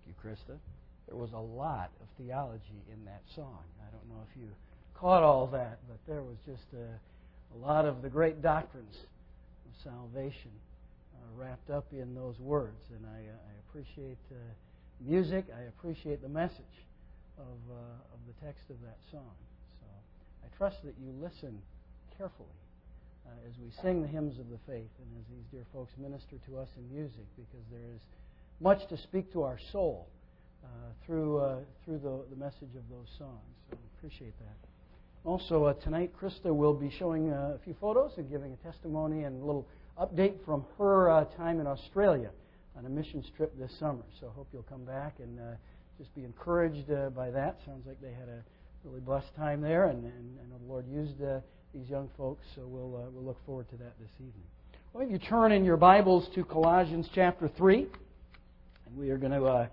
you, Krista. There was a lot of theology in that song. I don't know if you caught all that, but there was just a lot of the great doctrines of salvation wrapped up in those words. And I appreciate music. I appreciate the message of the text of that song. So I trust that you listen carefully as we sing the hymns of the faith and as these dear folks minister to us in music, because there is much to speak to our soul through the message of those songs. So I appreciate that. Also, tonight, Krista will be showing a few photos and giving a testimony and a little update from her time in Australia on a missions trip this summer. So I hope you'll come back and just be encouraged by that. Sounds like they had a really blessed time there, and I know the Lord used these young folks, so we'll look forward to that this evening. Well, if you turn in your Bibles to Colossians chapter 3, and we are going to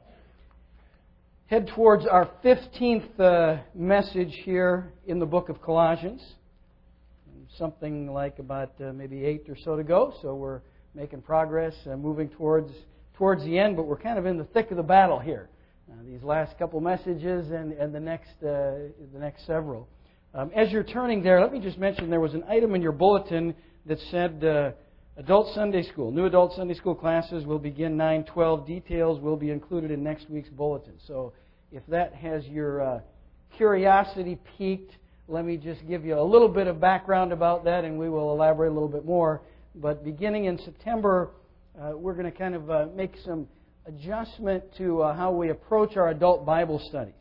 head towards our 15th message here in the book of Colossians. Something like about maybe 8 or so to go, so we're making progress, moving towards the end, but we're kind of in the thick of the battle here. These last couple messages and the next several. As you're turning there, let me just mention there was an item in your bulletin that said Adult Sunday School. New Adult Sunday School classes will begin 9/12. Details will be included in next week's bulletin. So if that has your curiosity piqued, let me just give you a little bit of background about that, and we will elaborate a little bit more. But beginning in September, we're going to kind of make some adjustment to how we approach our adult Bible studies.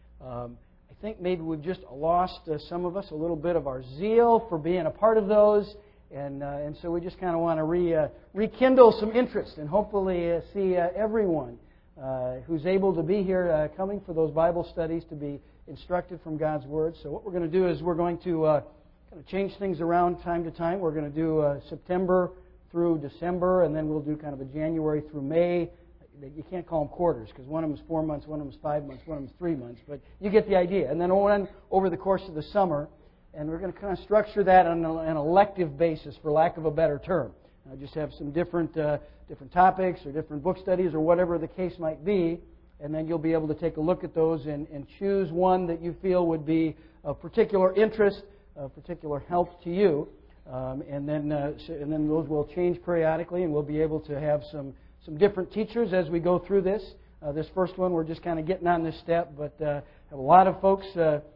I think maybe we've just lost, some of us, a little bit of our zeal for being a part of those, and so we just kind of want to rekindle some interest and hopefully see everyone who's able to be here coming for those Bible studies to be instructed from God's Word. So what we're going to do is we're going to kind of change things around time to time. We're going to do September through December, and then we'll do kind of a January through May. You can't call them quarters, because one of them is 4 months, one of them is 5 months, one of them is 3 months, but you get the idea. And then on over the course of the summer, and we're going to kind of structure that on an elective basis, for lack of a better term. Just have some different topics or different book studies or whatever the case might be, and then you'll be able to take a look at those and choose one that you feel would be of particular interest, of particular help to you, and then those will change periodically, and we'll be able to have some different teachers as we go through this. This first one, we're just kind of getting on this step, but have a lot of folks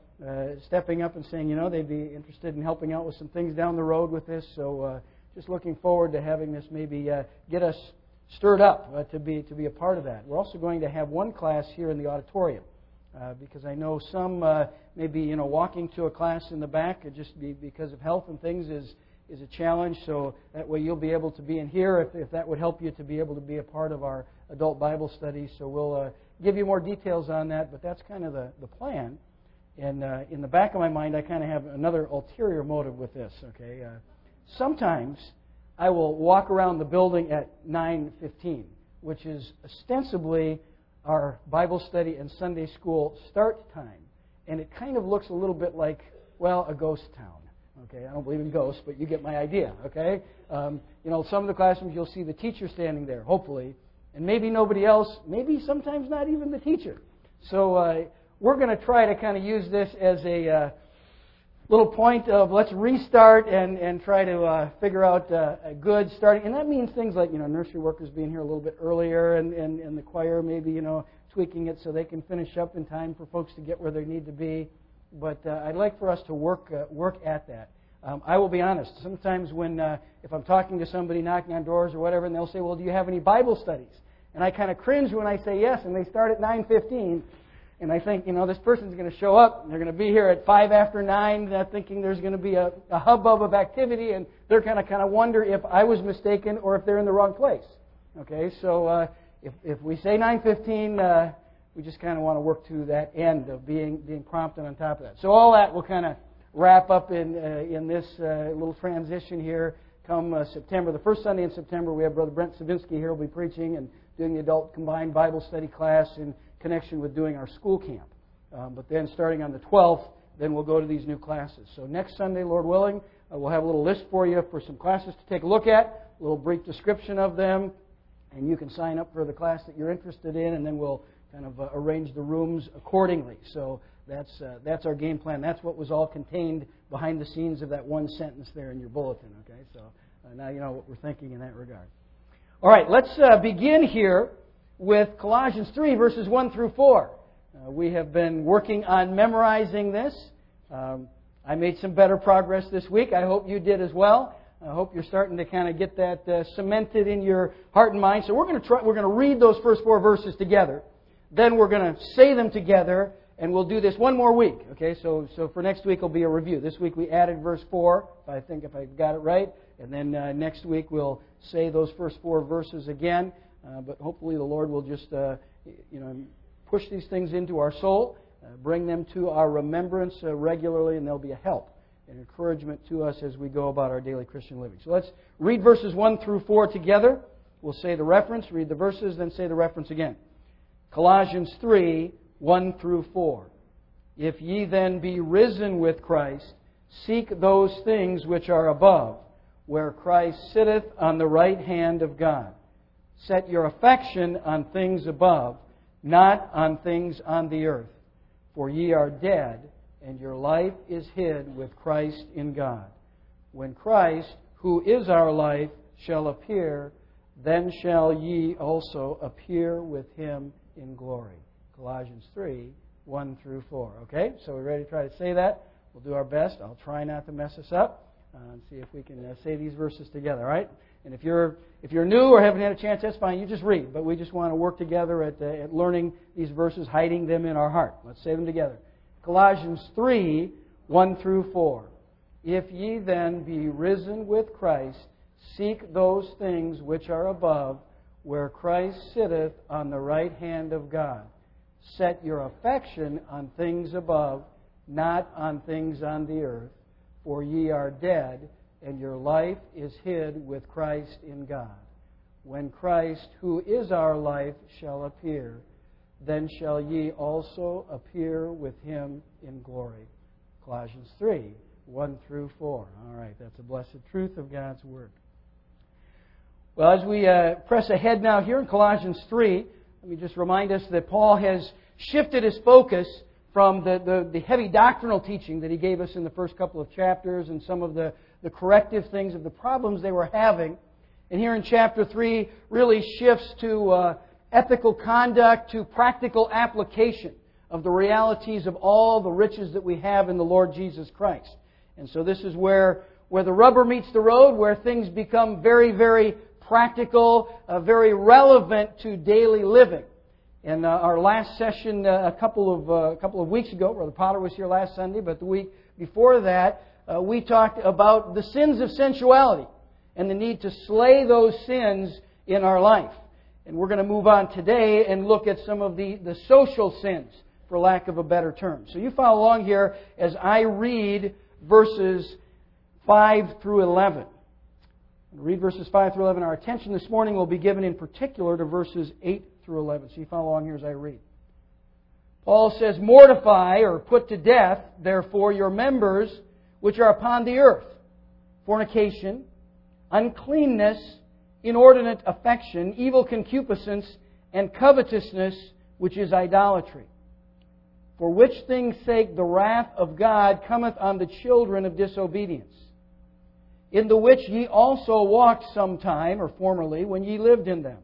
stepping up and saying, they'd be interested in helping out with some things down the road with this. So just looking forward to having this maybe get us stirred up to be a part of that. We're also going to have one class here in the auditorium because I know some maybe walking to a class in the back just because of health and things is a challenge. So that way you'll be able to be in here if that would help you to be able to be a part of our adult Bible study. So we'll give you more details on that, but that's kind of the plan. And in the back of my mind, I kind of have another ulterior motive with this. Okay, sometimes I will walk around the building at 9:15, which is ostensibly our Bible study and Sunday school start time, and it kind of looks a little bit like, a ghost town. Okay, I don't believe in ghosts, but you get my idea. Okay, some of the classrooms you'll see the teacher standing there, hopefully, and maybe nobody else. Maybe sometimes not even the teacher. So we're going to try to kind of use this as a little point of let's restart and try to figure out a good starting. And that means things like nursery workers being here a little bit earlier, and the choir maybe tweaking it so they can finish up in time for folks to get where they need to be. But I'd like for us to work at that. I will be honest. Sometimes if I'm talking to somebody knocking on doors or whatever, and they'll say, "Well, do you have any Bible studies?" And I kind of cringe when I say yes, and they start at 9:15, and I think, this person's going to show up, and they're going to be here at 5 after 9, thinking there's going to be a hubbub of activity, and they're going to kind of wonder if I was mistaken or if they're in the wrong place. Okay, so if we say 9:15. We just kind of want to work to that end of being prompt and on top of that. So all that will kind of wrap up in this little transition here come September. The first Sunday in September, we have Brother Brent Savinsky here. Will be preaching and doing the adult combined Bible study class in connection with doing our school camp. But then starting on the 12th, then we'll go to these new classes. So next Sunday, Lord willing, we'll have a little list for you for some classes to take a look at, a little brief description of them, and you can sign up for the class that you're interested in, and then we'll kind of arrange the rooms accordingly. So that's our game plan. That's what was all contained behind the scenes of that one sentence there in your bulletin. Okay, so now you know what we're thinking in that regard. All right, let's begin here with Colossians 3, verses 1 through 4. We have been working on memorizing this. I made some better progress this week. I hope you did as well. I hope you're starting to kind of get that cemented in your heart and mind. So we're going to read those first 4 verses together. Then we're going to say them together, and we'll do this one more week. Okay, so for next week will be a review. This week we added verse 4, if I got it right. And then next week we'll say those first 4 verses again. But hopefully the Lord will just push these things into our soul, bring them to our remembrance regularly, and they'll be a help and encouragement to us as we go about our daily Christian living. So let's read verses 1 through 4 together. We'll say the reference, read the verses, then say the reference again. Colossians 3, 1 through 4. If ye then be risen with Christ, seek those things which are above, where Christ sitteth on the right hand of God. Set your affection on things above, not on things on the earth. For ye are dead, and your life is hid with Christ in God. When Christ, who is our life, shall appear, then shall ye also appear with Him in glory. Colossians 3, 1 through 4. Okay, so we're ready to try to say that. We'll do our best. I'll try not to mess us up and see if we can say these verses together, all right? And if you're new or haven't had a chance, that's fine. You just read. But we just want to work together at learning these verses, hiding them in our heart. Let's say them together. Colossians 3, 1 through 4. If ye then be risen with Christ, seek those things which are above, where Christ sitteth on the right hand of God. Set your affection on things above, not on things on the earth. For ye are dead, and your life is hid with Christ in God. When Christ, who is our life, shall appear, then shall ye also appear with Him in glory. Colossians 3, 1 through 4. All right, that's a blessed truth of God's Word. Well, as we press ahead now here in Colossians 3, let me just remind us that Paul has shifted his focus from the heavy doctrinal teaching that he gave us in the first couple of chapters and some of the corrective things of the problems they were having. And here in chapter 3 really shifts to ethical conduct, to practical application of the realities of all the riches that we have in the Lord Jesus Christ. And so this is where the rubber meets the road, where things become very, very practical, very relevant to daily living. In our last session a couple of weeks ago, Brother Potter was here last Sunday, but the week before that, we talked about the sins of sensuality and the need to slay those sins in our life. And we're going to move on today and look at some of the social sins, for lack of a better term. So you follow along here as I read verses 5 through 11. I'll read verses 5 through 11. Our attention this morning will be given in particular to verses 8 through 11. So you follow along here as I read. Paul says, Mortify or put to death, therefore, your members which are upon the earth, fornication, uncleanness, inordinate affection, evil concupiscence, and covetousness, which is idolatry. For which things' sake the wrath of God cometh on the children of disobedience, in the which ye also walked sometime, or formerly, when ye lived in them.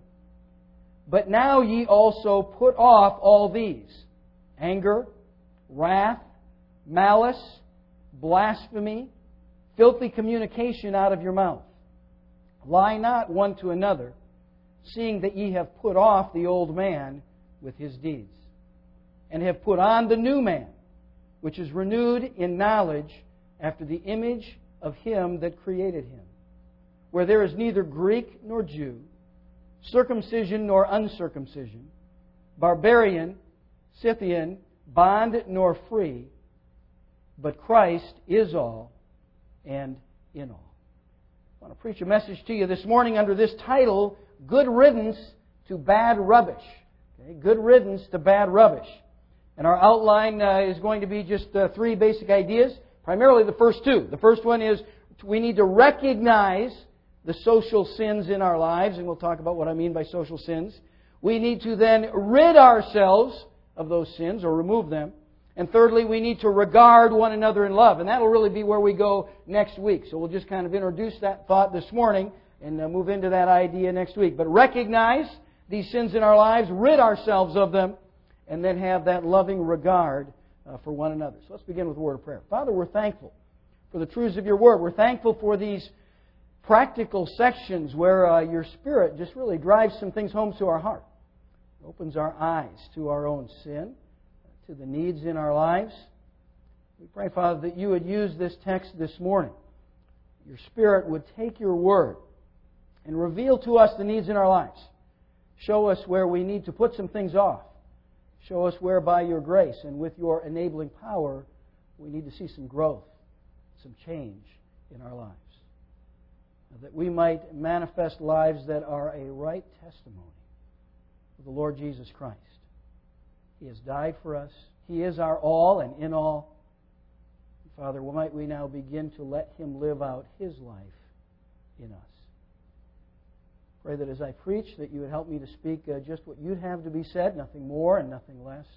But now ye also put off all these: anger, wrath, malice, blasphemy, filthy communication out of your mouth. Lie not one to another, seeing that ye have put off the old man with his deeds, and have put on the new man, which is renewed in knowledge after the image of Him that created him, where there is neither Greek nor Jew, circumcision nor uncircumcision, barbarian, Scythian, bond nor free, but Christ is all and in all. I want to preach a message to you this morning under this title, Good Riddance to Bad Rubbish. Okay? Good riddance to bad rubbish. And our outline is going to be just 3 basic ideas, primarily the first 2. The first one is we need to recognize the social sins in our lives, and we'll talk about what I mean by social sins. We need to then rid ourselves of those sins or remove them. And thirdly, we need to regard one another in love. And that'll really be where we go next week. So we'll just kind of introduce that thought this morning and move into that idea next week. But recognize these sins in our lives, rid ourselves of them, and then have that loving regard for one another. So let's begin with a word of prayer. Father, we're thankful for the truths of your Word. We're thankful for these practical sections where your Spirit just really drives some things home to our heart. It opens our eyes to our own sin, to the needs in our lives. We pray, Father, that you would use this text this morning. Your Spirit would take your Word and reveal to us the needs in our lives. Show us where we need to put some things off. Show us where by your grace and with your enabling power we need to see some growth, some change in our lives. That we might manifest lives that are a right testimony of the Lord Jesus Christ. He has died for us. He is our all and in all. Father, might we now begin to let Him live out His life in us. Pray that as I preach that you would help me to speak just what you'd have to be said, nothing more and nothing less.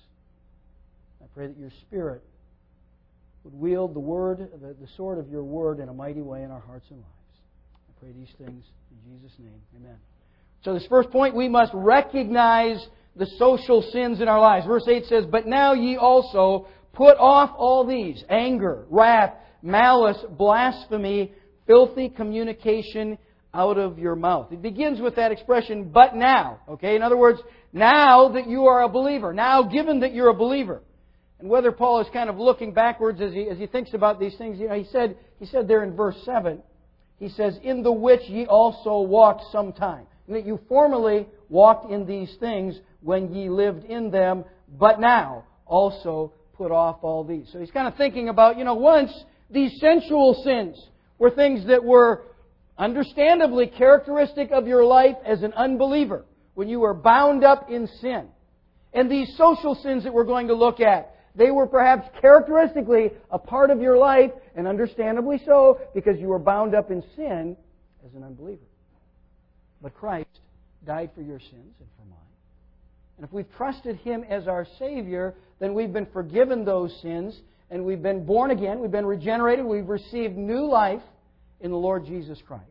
I pray that your Spirit would wield the sword of your Word in a mighty way in our hearts and lives. I pray these things in Jesus' name. Amen. So this first point, we must recognize the social sins in our lives. Verse 8 says, "But now ye also put off all these, anger, wrath, malice, blasphemy, filthy communication out of your mouth." It begins with that expression, "but now." Okay, in other words, now that you are a believer, now given that you're a believer. And whether Paul is kind of looking backwards as he thinks about these things, he said there in verse 7, he says, "In the which ye also walked sometime." And that you formerly walked in these things when ye lived in them, but now also put off all these. So he's kind of thinking about, once these sensual sins were things that were understandably characteristic of your life as an unbeliever, when you were bound up in sin. And these social sins that we're going to look at, they were perhaps characteristically a part of your life, and understandably so, because you were bound up in sin as an unbeliever. But Christ died for your sins and for mine. And if we've trusted Him as our Savior, then we've been forgiven those sins, and we've been born again, we've been regenerated, we've received new life in the Lord Jesus Christ.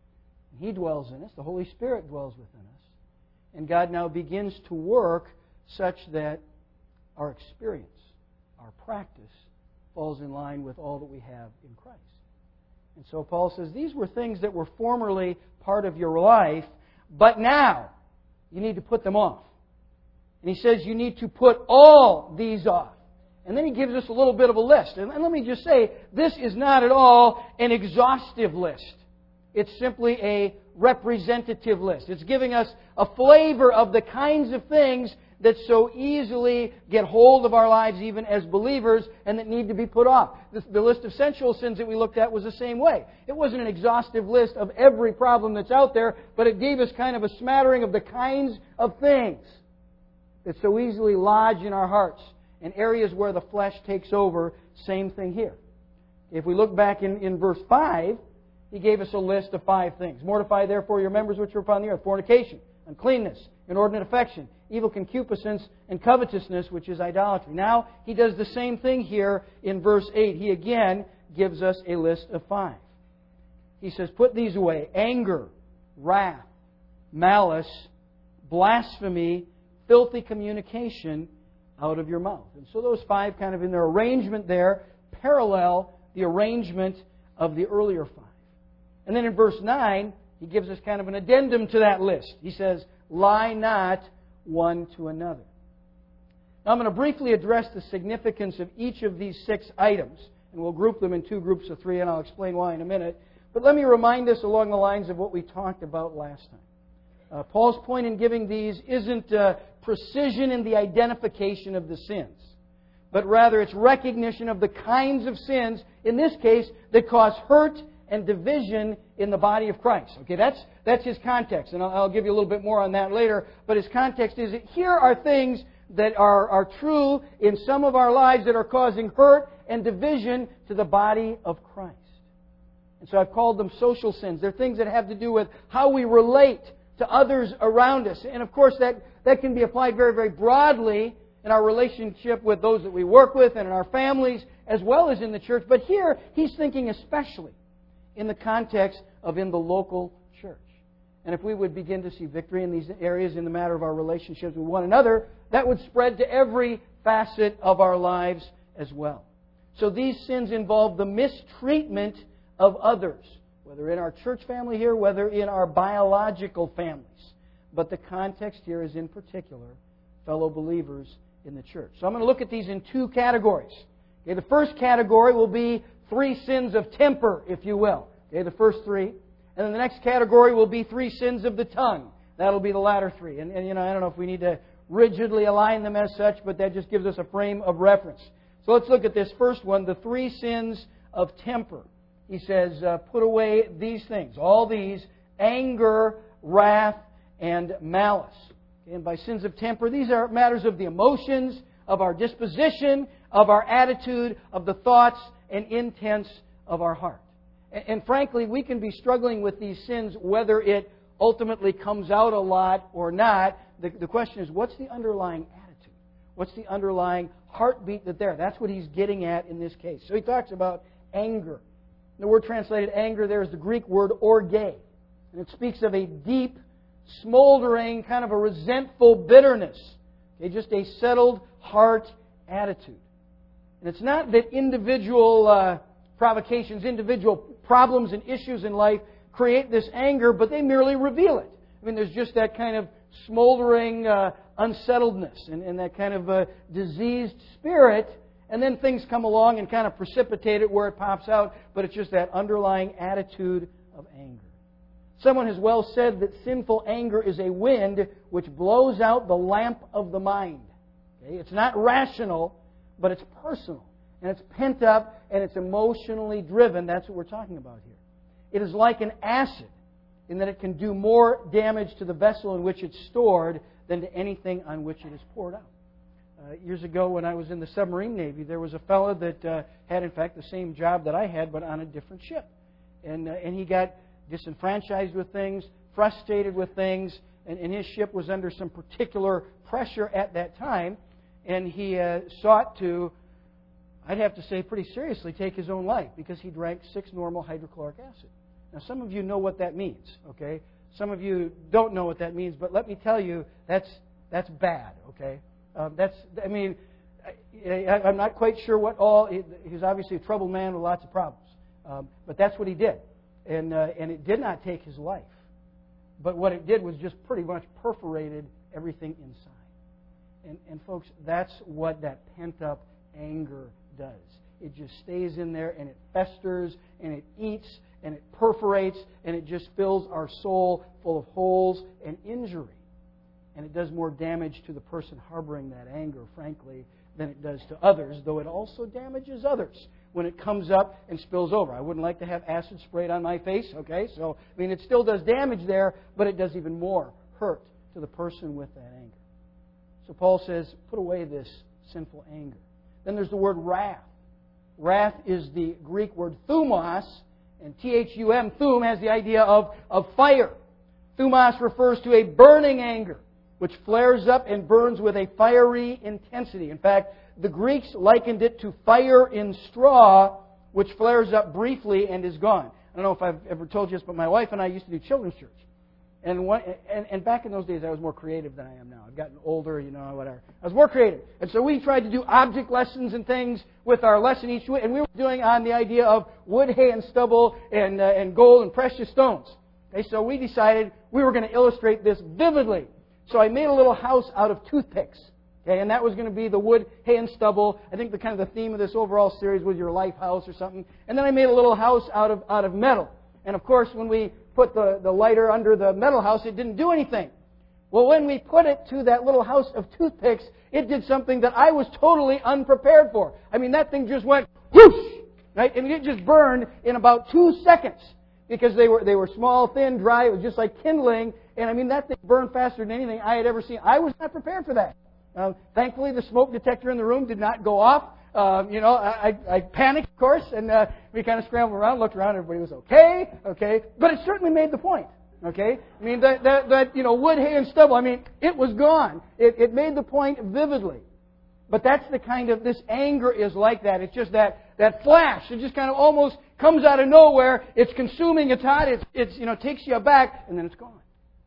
He dwells in us, the Holy Spirit dwells within us. And God now begins to work such that our experience, our practice, falls in line with all that we have in Christ. And so Paul says, these were things that were formerly part of your life, but now you need to put them off. And he says you need to put all these off. And then he gives us a little bit of a list. And let me just say, this is not at all an exhaustive list. It's simply a representative list. It's giving us a flavor of the kinds of things that so easily get hold of our lives even as believers and that need to be put off. The list of sensual sins that we looked at was the same way. It wasn't an exhaustive list of every problem that's out there, but it gave us kind of a smattering of the kinds of things that so easily lodge in our hearts and areas where the flesh takes over. Same thing here. If we look back in verse 5, he gave us a list of 5 things. "Mortify therefore your members which are upon the earth: fornication, uncleanness, inordinate affection, evil concupiscence, and covetousness, which is idolatry." Now, he does the same thing here in verse 8. He again gives us a list of 5. He says, put these away: anger, wrath, malice, blasphemy, filthy communication out of your mouth. And so those 5 kind of in their arrangement there parallel the arrangement of the earlier 5. And then in verse 9, he gives us kind of an addendum to that list. He says, lie not one to another. Now I'm going to briefly address the significance of each of these 6 items. And we'll group them in 2 groups of 3, and I'll explain why in a minute. But let me remind us along the lines of what we talked about last time. Paul's point in giving these isn't precision in the identification of the sins, but rather it's recognition of the kinds of sins, in this case, that cause hurt and division in the body of Christ. Okay, that's his context, and I'll give you a little bit more on that later. But his context is that here are things that are true in some of our lives that are causing hurt and division to the body of Christ. And so I've called them social sins. They're things that have to do with how we relate to others around us. And of course, that that can be applied very, very broadly in our relationship with those that we work with and in our families as well as in the church. But here, he's thinking especially in the context of in the local church. And if we would begin to see victory in these areas in the matter of our relationships with one another, that would spread to every facet of our lives as well. So these sins involve the mistreatment of others, whether in our church family here, whether in our biological families. But the context here is in particular fellow believers in the church. So I'm going to look at these in two categories. Okay, the first category will be 3 sins of temper, if you will. Okay, the first 3. And then the next category will be 3 sins of the tongue. That'll be the latter 3. And I don't know if we need to rigidly align them as such, but that just gives us a frame of reference. So let's look at this first one, the 3 sins of temper. He says, put away these things, all these, anger, wrath, and malice. And by sins of temper, these are matters of the emotions, of our disposition, of our attitude, of the thoughts and intents of our heart. And frankly, we can be struggling with these sins whether it ultimately comes out a lot or not. The question is, what's the underlying attitude? What's the underlying heartbeat that's what he's getting at in this case. So he talks about anger. The word translated anger there is the Greek word orge. And it speaks of a deep, smoldering, kind of a resentful bitterness. Okay, just a settled heart attitude. And it's not that individual provocations, individual problems and issues in life create this anger, but they merely reveal it. I mean, there's just that kind of smoldering unsettledness and that kind of diseased spirit, and then things come along and kind of precipitate it where it pops out, but it's just that underlying attitude of anger. Someone has well said that sinful anger is a wind which blows out the lamp of the mind. Okay? It's not rational, but it's personal. And it's pent up and it's emotionally driven. That's what we're talking about here. It is like an acid in that it can do more damage to the vessel in which it's stored than to anything on which it is poured out. Years ago when I was in the submarine Navy, there was a fellow that had, in fact, the same job that I had, but on a different ship. And he got disenfranchised with things, frustrated with things, and his ship was under some particular pressure at that time, and he sought to, I'd have to say pretty seriously, take his own life because he drank 6 normal hydrochloric acid. Now, some of you know what that means, okay? Some of you don't know what that means, but let me tell you, that's bad, okay? I'm not quite sure what all. He's obviously a troubled man with lots of problems, but that's what he did, and it did not take his life. But what it did was just pretty much perforated everything inside. And folks, that's what that pent-up anger does. It just stays in there, and it festers, and it eats, and it perforates, and it just fills our soul full of holes and injury. And it does more damage to the person harboring that anger, frankly, than it does to others, though it also damages others when it comes up and spills over. I wouldn't like to have acid sprayed on my face, okay? So, it still does damage there, but it does even more hurt to the person with that anger. So Paul says, put away this sinful anger. Then there's the word wrath. Wrath is the Greek word thumos, and T-H-U-M, thum, has the idea of fire. Thumos refers to a burning anger, which flares up and burns with a fiery intensity. In fact, the Greeks likened it to fire in straw, which flares up briefly and is gone. I don't know if I've ever told you this, but my wife and I used to do children's church. And back in those days, I was more creative than I am now. I've gotten older, whatever. I was more creative. And so we tried to do object lessons and things with our lesson each week. And we were doing on the idea of wood, hay, and stubble, and gold and precious stones. Okay, so we decided we were going to illustrate this vividly. So I made a little house out of toothpicks. Okay, and that was going to be the wood, hay, and stubble. I think the theme of this overall series was your life house or something. And then I made a little house out of metal. And of course, when we put the lighter under the metal house, it didn't do anything. Well, when we put it to that little house of toothpicks, it did something that I was totally unprepared for. That thing just went whoosh, right? And it just burned in about 2 seconds because they were small, thin, dry. It was just like kindling. And that thing burned faster than anything I had ever seen. I was not prepared for that. Thankfully, the smoke detector in the room did not go off. I panicked, of course, and we kind of scrambled around, looked around, everybody was okay. But it certainly made the point. Okay? I mean, that wood, hay, and stubble, I mean, it was gone. It made the point vividly. But that's the kind of, this anger is like that. It's just that flash. It just kind of almost comes out of nowhere. It's consuming, it's hot, it takes you aback, and then it's gone.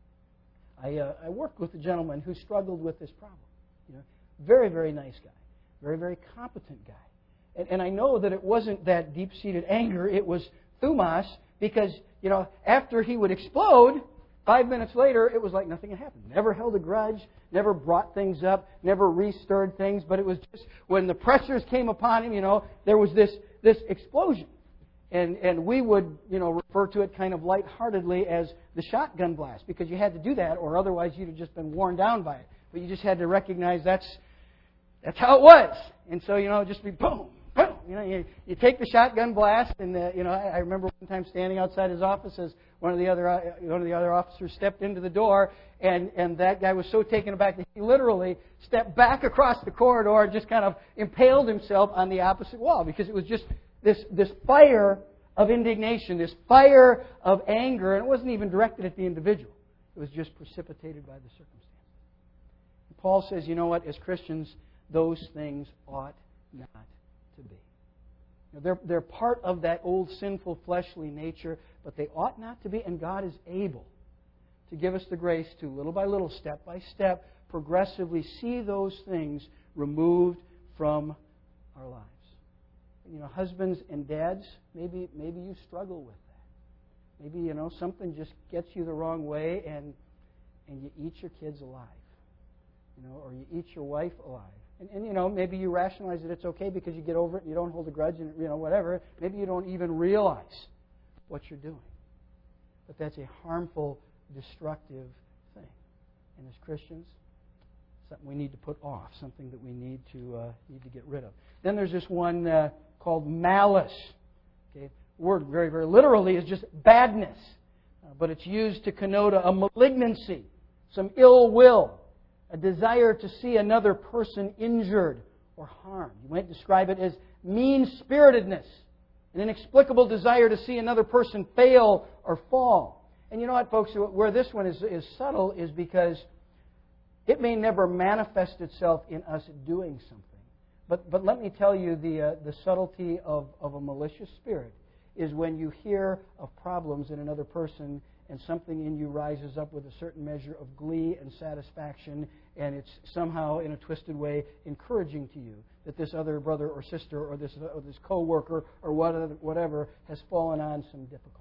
I worked with a gentleman who struggled with this problem. Very, very nice guy. Very, very competent guy. And I know that it wasn't that deep-seated anger. It was thumos, because, after he would explode, 5 minutes later, it was like nothing had happened. Never held a grudge, never brought things up, never re-stirred things, but it was just when the pressures came upon him, there was this explosion. And we would, refer to it kind of lightheartedly as the shotgun blast, because you had to do that, or otherwise you'd have just been worn down by it. But you just had to recognize that's how it was. And so, just be boom, boom. You take the shotgun blast, and I remember one time standing outside his office as one of the other officers stepped into the door, and that guy was so taken aback that he literally stepped back across the corridor and just kind of impaled himself on the opposite wall, because it was just this fire of indignation, this fire of anger, and it wasn't even directed at the individual. It was just precipitated by the circumstance. And Paul says, you know what, as Christians, those things ought not to be. They're part of that old sinful fleshly nature, but they ought not to be, and God is able to give us the grace to, little by little, step by step, progressively see those things removed from our lives. Husbands and dads, maybe you struggle with that. Maybe, something just gets you the wrong way, and you eat your kids alive. Or you eat your wife alive. And maybe you rationalize that it's okay because you get over it and you don't hold a grudge and, whatever. Maybe you don't even realize what you're doing. But that's a harmful, destructive thing. And as Christians, something we need to put off, something that we need to get rid of. Then there's this one called malice. Okay? The word very, very literally is just badness. But it's used to connote a malignancy, some ill will, a desire to see another person injured or harmed. You might describe it as mean-spiritedness, an inexplicable desire to see another person fail or fall. And you know what, folks, where this one is subtle is because it may never manifest itself in us doing something. But let me tell you, the subtlety of a malicious spirit is when you hear of problems in another person and something in you rises up with a certain measure of glee and satisfaction, and it's somehow, in a twisted way, encouraging to you that this other brother or sister or this co-worker or whatever has fallen on some difficulties.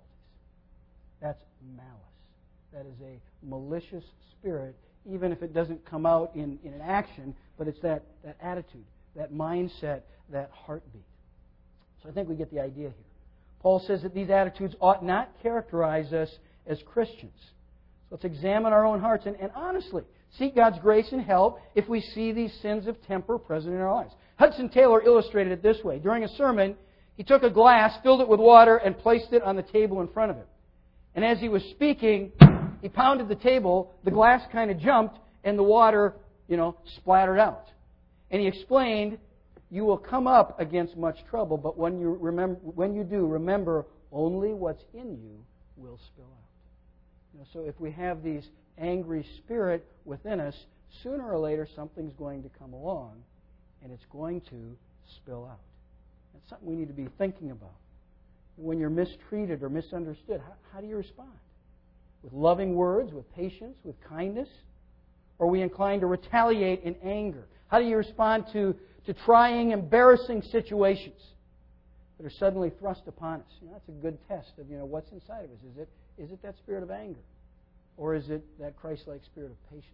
That's malice. That is a malicious spirit, even if it doesn't come out in an action, but it's that attitude, that mindset, that heartbeat. So I think we get the idea here. Paul says that these attitudes ought not characterize us as Christians. So let's examine our own hearts and honestly seek God's grace and help if we see these sins of temper present in our lives. Hudson Taylor illustrated it this way. During a sermon, he took a glass, filled it with water, and placed it on the table in front of him. And as he was speaking, he pounded the table, the glass kind of jumped, and the water, splattered out. And he explained, you will come up against much trouble, but when you do, remember, only what's in you will spill out. So if we have these angry spirit within us, sooner or later something's going to come along, and it's going to spill out. That's something we need to be thinking about. When you're mistreated or misunderstood, how do you respond? With loving words, with patience, with kindness? Or are we inclined to retaliate in anger? How do you respond to trying, embarrassing situations that are suddenly thrust upon us? That's a good test of what's inside of us. Is it that spirit of anger? Or is it that Christ-like spirit of patience,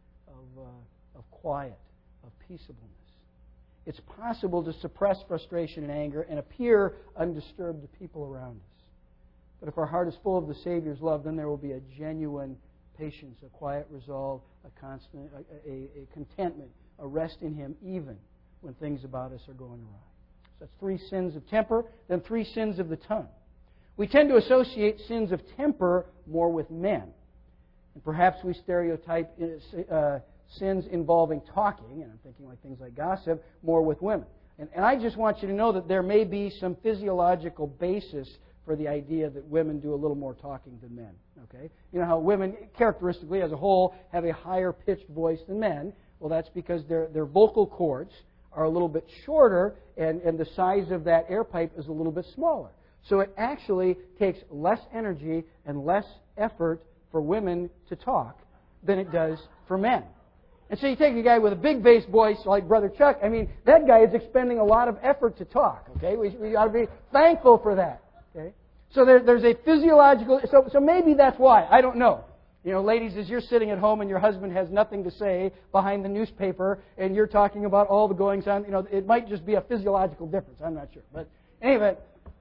of quiet, of peaceableness? It's possible to suppress frustration and anger and appear undisturbed to people around us. But if our heart is full of the Savior's love, then there will be a genuine patience, a quiet resolve, a constant, a contentment, a rest in Him, even when things about us are going awry. So that's 3 sins of temper, then 3 sins of the tongue. We tend to associate sins of temper more with men. And perhaps we stereotype sins involving talking, and I'm thinking like things like gossip, more with women. And I just want you to know that there may be some physiological basis for the idea that women do a little more talking than men. Okay? You know how women, characteristically as a whole, have a higher pitched voice than men? Well, that's because their vocal cords are a little bit shorter, and the size of that air pipe is a little bit smaller. So it actually takes less energy and less effort for women to talk than it does for men. And so you take a guy with a big bass voice like Brother Chuck, I mean, that guy is expending a lot of effort to talk, okay? We ought to be thankful for that, okay? So there's a physiological, so maybe that's why, I don't know. You know, ladies, as you're sitting at home and your husband has nothing to say behind the newspaper and you're talking about all the goings on, you know, it might just be a physiological difference, I'm not sure. But anyway,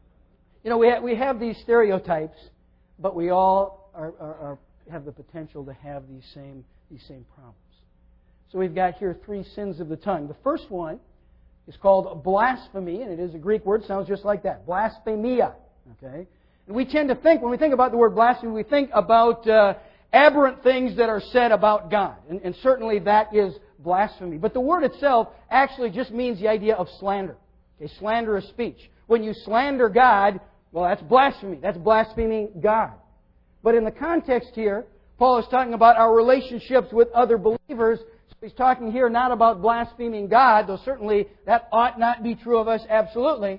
you know, we have these stereotypes, but we all have the potential to have these same problems. So we've got here 3 sins of the tongue. The first one is called blasphemy, and it is a Greek word. Sounds just like that, blasphemia. Okay, and we tend to think, when we think about the word blasphemy, we think about aberrant things that are said about God, and certainly that is blasphemy. But the word itself actually just means the idea of slander. Okay, slanderous speech. When you slander God, well, that's blasphemy. That's blaspheming God. But in the context here, Paul is talking about our relationships with other believers. So he's talking here not about blaspheming God, though certainly that ought not be true of us, absolutely.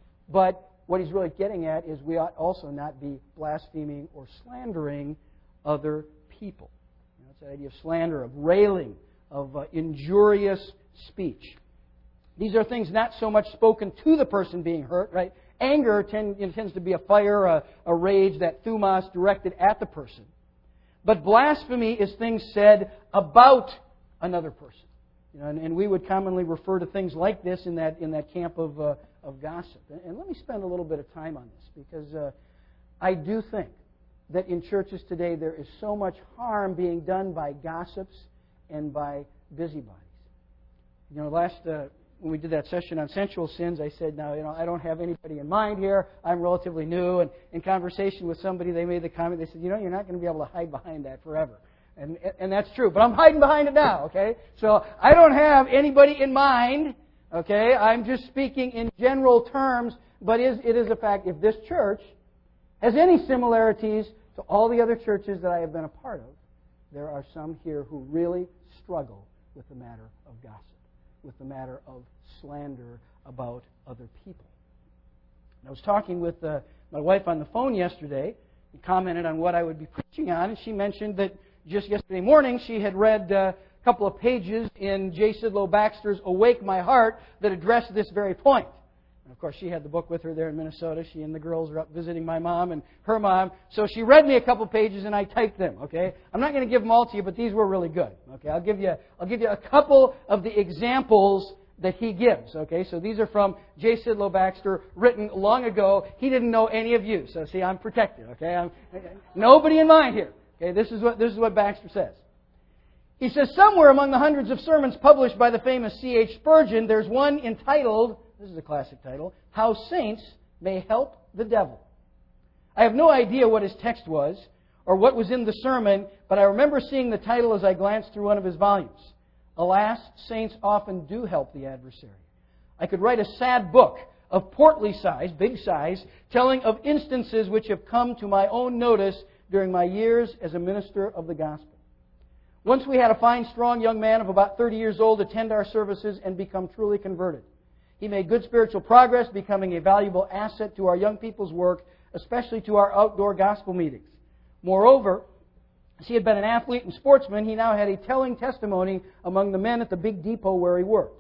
But what he's really getting at is we ought also not be blaspheming or slandering other people. You know, it's the idea of slander, of railing, of injurious speech. These are things not so much spoken to the person being hurt, right? Anger tends to be a fire, a rage, that thumos directed at the person. But blasphemy is things said about another person. You know, and we would commonly refer to things like this in that camp of gossip. And let me spend a little bit of time on this, because I do think that in churches today there is so much harm being done by gossips and by busybodies. You know, when we did that session on sensual sins, I said, now, you know, I don't have anybody in mind here. I'm relatively new. And in conversation with somebody, they made the comment, they said, you know, you're not going to be able to hide behind that forever. And that's true. But I'm hiding behind it now, okay? So I don't have anybody in mind, okay? I'm just speaking in general terms. But it is a fact, if this church has any similarities to all the other churches that I have been a part of, there are some here who really struggle with the matter of gossip, with the matter of slander about other people. And I was talking with my wife on the phone yesterday and commented on what I would be preaching on, and she mentioned that just yesterday morning she had read a couple of pages in J. Sidlow Baxter's Awake My Heart that addressed this very point. And of course, she had the book with her there in Minnesota. She and the girls were up visiting my mom and her mom. So she read me a couple of pages and I typed them, okay? I'm not going to give them all to you, but these were really good. Okay, I'll give you a couple of the examples that he gives. Okay, so these are from J. Sidlow Baxter, written long ago. He didn't know any of you, so see, I'm protected. Okay, nobody in mind here. Okay, this is what Baxter says. He says, somewhere among the hundreds of sermons published by the famous C.H. Spurgeon, there's one entitled, this is a classic title, How Saints May Help the Devil. I have no idea what his text was or what was in the sermon, but I remember seeing the title as I glanced through one of his volumes. Alas, saints often do help the adversary. I could write a sad book of portly size, big size, telling of instances which have come to my own notice during my years as a minister of the gospel. Once we had a fine, strong young man of about 30 years old attend our services and become truly converted. He made good spiritual progress, becoming a valuable asset to our young people's work, especially to our outdoor gospel meetings. Moreover, as he had been an athlete and sportsman, he now had a telling testimony among the men at the big depot where he worked.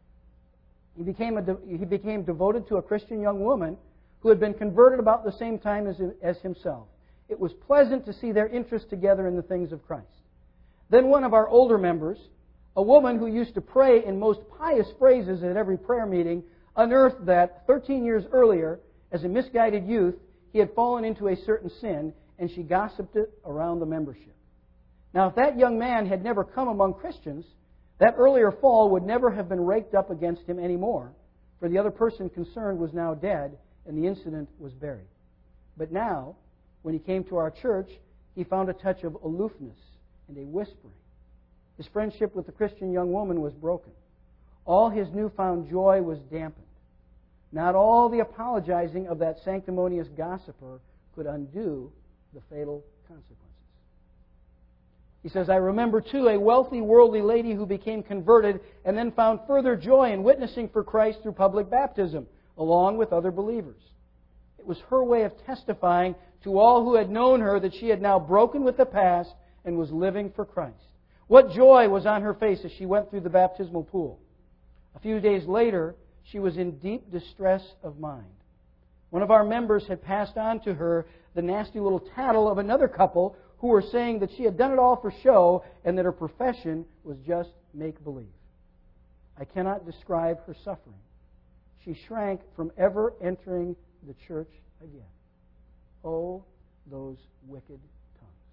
He became devoted to a Christian young woman who had been converted about the same time as himself. It was pleasant to see their interest together in the things of Christ. Then one of our older members, a woman who used to pray in most pious phrases at every prayer meeting, unearthed that 13 years earlier, as a misguided youth, he had fallen into a certain sin, and she gossiped it around the membership. Now, if that young man had never come among Christians, that earlier fall would never have been raked up against him anymore, for the other person concerned was now dead, and the incident was buried. But now, when he came to our church, he found a touch of aloofness and a whispering. His friendship with the Christian young woman was broken. All his newfound joy was dampened. Not all the apologizing of that sanctimonious gossiper could undo the fatal consequences. He says, I remember too a wealthy worldly lady who became converted and then found further joy in witnessing for Christ through public baptism, along with other believers. It was her way of testifying to all who had known her that she had now broken with the past and was living for Christ. What joy was on her face as she went through the baptismal pool. A few days later, she was in deep distress of mind. One of our members had passed on to her the nasty little tattle of another couple who were saying that she had done it all for show and that her profession was just make-believe. I cannot describe her suffering. She shrank from ever entering the church again. Oh, those wicked tongues.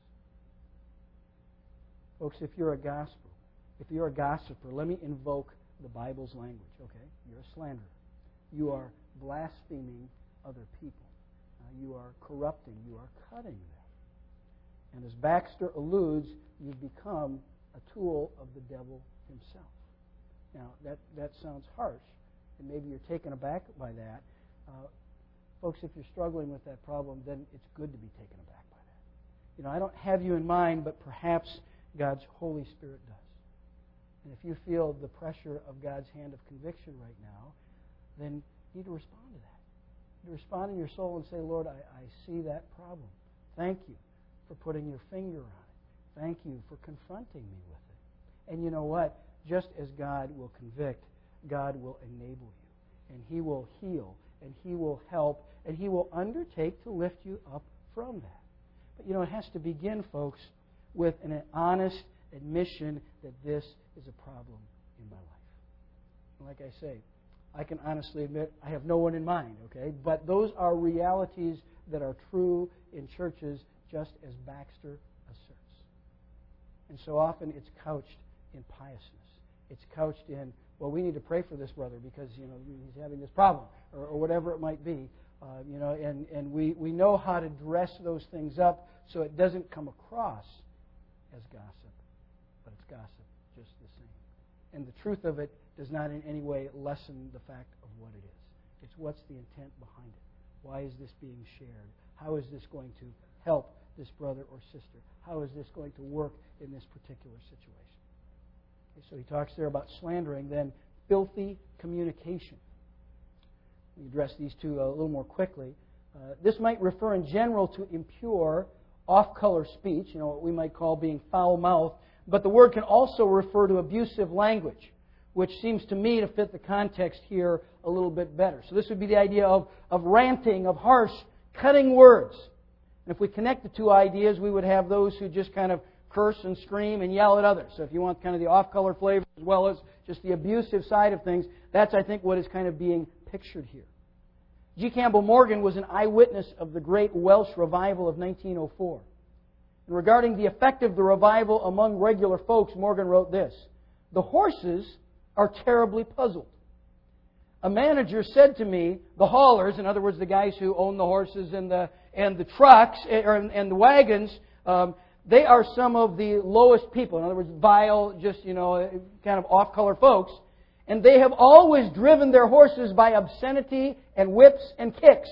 Folks, if you're a gossiper, let me invoke the Bible's language, okay? You're a slanderer. You are blaspheming other people. You are corrupting. You are cutting them. And as Baxter alludes, you've become a tool of the devil himself. Now, that sounds harsh, and maybe you're taken aback by that. Folks, if you're struggling with that problem, then it's good to be taken aback by that. I don't have you in mind, but perhaps God's Holy Spirit does. And if you feel the pressure of God's hand of conviction right now, then you need to respond to that. You respond in your soul and say, Lord, I see that problem. Thank you for putting your finger on it. Thank you for confronting me with it. And you know what? Just as God will convict, God will enable you. And He will heal. And He will help. And He will undertake to lift you up from that. But it has to begin, folks, with an honest admission that this is a problem in my life. And like I say, I can honestly admit I have no one in mind, okay? But those are realities that are true in churches, just as Baxter asserts. And so often it's couched in piousness. It's couched in, well, we need to pray for this brother because, he's having this problem, or whatever it might be. And we know how to dress those things up so it doesn't come across as gossip, but it's gossip just the same. And the truth of it does not in any way lessen the fact of what it is. It's what's the intent behind it. Why is this being shared? How is this going to help this brother or sister? How is this going to work in this particular situation? Okay, so he talks there about slandering, then filthy communication. We address these two a little more quickly. This might refer in general to impure, off-color speech, what we might call being foul-mouthed, but the word can also refer to abusive language, which seems to me to fit the context here a little bit better. So this would be the idea of ranting, of harsh, cutting words. And if we connect the two ideas, we would have those who just kind of curse and scream and yell at others. So if you want kind of the off-color flavor as well as just the abusive side of things, that's, I think, what is kind of being pictured here. G. Campbell Morgan was an eyewitness of the great Welsh revival of 1904. And regarding the effect of the revival among regular folks, Morgan wrote this: "The horses are terribly puzzled. A manager said to me, the haulers, in other words, the guys who own the horses and the trucks and the wagons, they are some of the lowest people. In other words, vile, just, kind of off-color folks. And they have always driven their horses by obscenity and whips and kicks.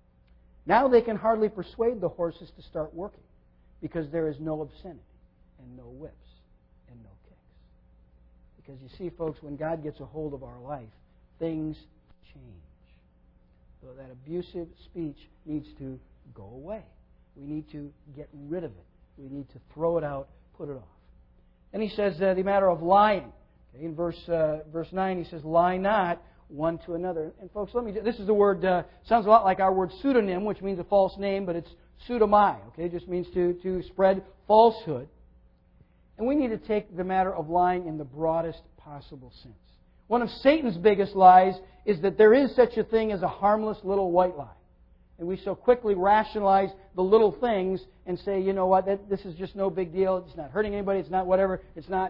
Now they can hardly persuade the horses to start working because there is no obscenity and no whips and no kicks. Because you see, folks, when God gets a hold of our life, things change. So that abusive speech needs to go away. We need to get rid of it. We need to throw it out, put it off. And he says the matter of lying. Okay, in verse 9, he says, "Lie not one to another." And folks, this is the word, sounds a lot like our word pseudonym, which means a false name, but it's pseudomai. Okay, it just means to spread falsehood. And we need to take the matter of lying in the broadest possible sense. One of Satan's biggest lies is that there is such a thing as a harmless little white lie. And we so quickly rationalize the little things and say, you know what, this is just no big deal. It's not hurting anybody. It's not whatever. It's not.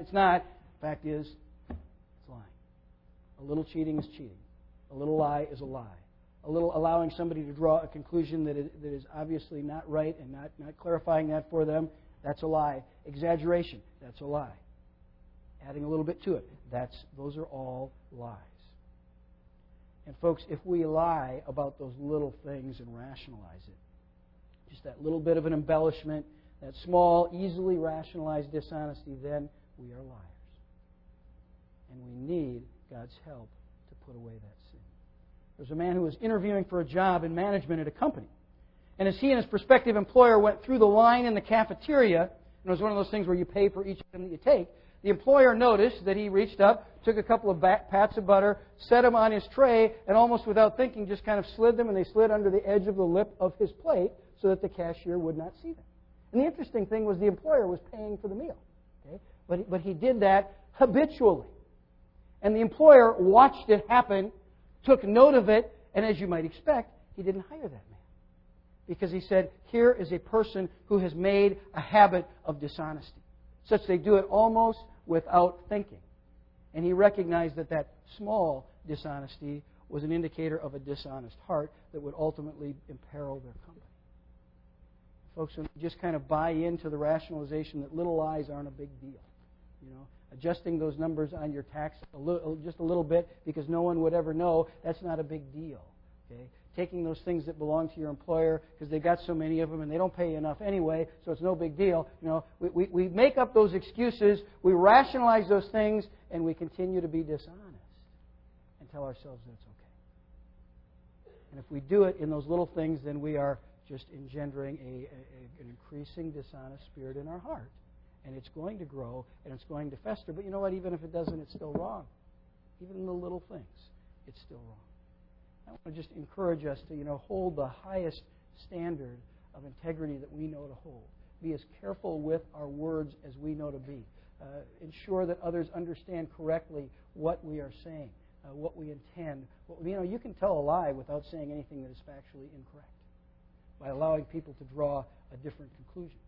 Fact is, it's lying. A little cheating is cheating. A little lie is a lie. A little allowing somebody to draw a conclusion that is obviously not right and not clarifying that for them, that's a lie. Exaggeration, that's a lie. Adding a little bit to it, those are all lies. And folks, if we lie about those little things and rationalize it, just that little bit of an embellishment, that small, easily rationalized dishonesty, then we are liars. And we need God's help to put away that sin. There's a man who was interviewing for a job in management at a company. And as he and his prospective employer went through the line in the cafeteria, and it was one of those things where you pay for each item that you take, the employer noticed that he reached up, took a couple of pats of butter, set them on his tray, and almost without thinking just kind of slid them, and they slid under the edge of the lip of his plate so that the cashier would not see them. And the interesting thing was the employer was paying for the meal. Okay? But he did that habitually. And the employer watched it happen, took note of it, and as you might expect, he didn't hire that man. Because he said, here is a person who has made a habit of dishonesty, such they do it almost without thinking. And he recognized that that small dishonesty was an indicator of a dishonest heart that would ultimately imperil their company. Folks, when we just kind of buy into the rationalization that little lies aren't a big deal, adjusting those numbers on your tax just a little bit because no one would ever know, that's not a big deal. Okay? Taking those things that belong to your employer because they've got so many of them and they don't pay you enough anyway, so it's no big deal. We make up those excuses, we rationalize those things, and we continue to be dishonest and tell ourselves that it's okay. And if we do it in those little things, then we are just engendering an increasing dishonest spirit in our heart. And it's going to grow, and it's going to fester. But you know what? Even if it doesn't, it's still wrong. Even in the little things, it's still wrong. I want to just encourage us to, hold the highest standard of integrity that we know to hold. Be as careful with our words as we know to be. Ensure that others understand correctly what we are saying, what we intend. You can tell a lie without saying anything that is factually incorrect, by allowing people to draw a different conclusion.